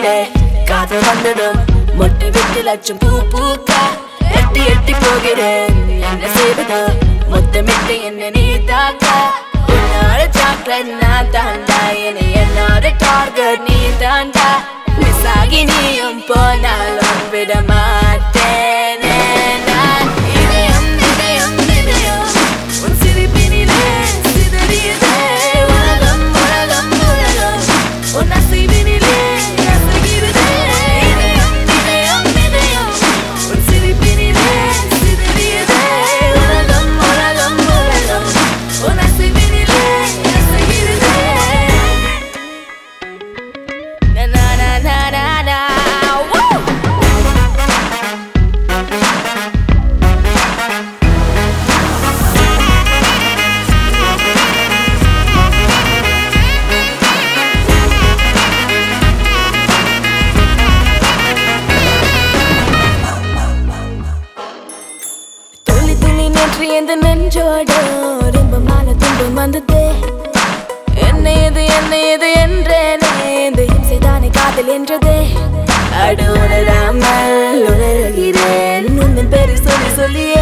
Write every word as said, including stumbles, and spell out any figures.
நெஞ்சிலே காதல் வந்ததும் மொட்டை விட்டு லட்சம் பூ பூக்க எட்டி எட்டி போகிறேன் என்ன செய்வது மொத்தமிட்டு என்ன நீ தாக்க உன்னோட சாக்லேட் நான் தாண்டா என்னை என்னோட டார்கெட் நீ தாண்டா மிஸ் ஆகி நீயும் போனாலும் விட மாட்டேனே நான் இதயம் இதயம் இதயம் உன் சிரிப்பினிலே சிதறியதே உலகம் உலகம் உலகம் உன் அசைவினிலே அசைகிறதே இதயம் இதயம் இதயம் உன் சிரிப்பினிலே சிதறியதே உலகம் உலகம் உலகம் உன் அசைவினிலே அசைகிறதே na na na na na na woo துளி துளி நேற்று எந்த நெஞ்சோடு ரொம்ப மான துன்பம் வந்ததே என்ன இது என்ன இது என்றேனே இந்த இம்சைதானே காதல் என்றதே அடு உணராமல் உணர்கிறேன் உந்தன் பேரை சொல்லி சொல்லியே